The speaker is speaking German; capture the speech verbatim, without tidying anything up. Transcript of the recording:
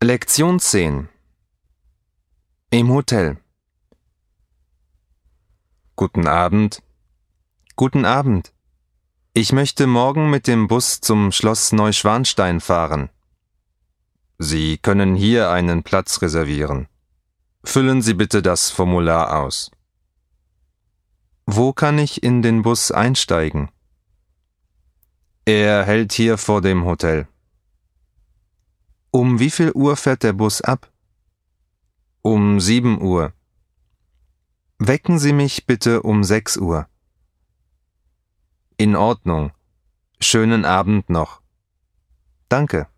Lektion zehn. Im Hotel. Guten Abend. Guten Abend. Ich möchte morgen mit dem Bus zum Schloss Neuschwanstein fahren. Sie können hier einen Platz reservieren. Füllen Sie bitte das Formular aus. Wo kann ich in den Bus einsteigen? Er hält hier vor dem Hotel. Um wie viel Uhr fährt der Bus ab? Um sieben Uhr. Wecken Sie mich bitte um sechs Uhr. In Ordnung. Schönen Abend noch. Danke.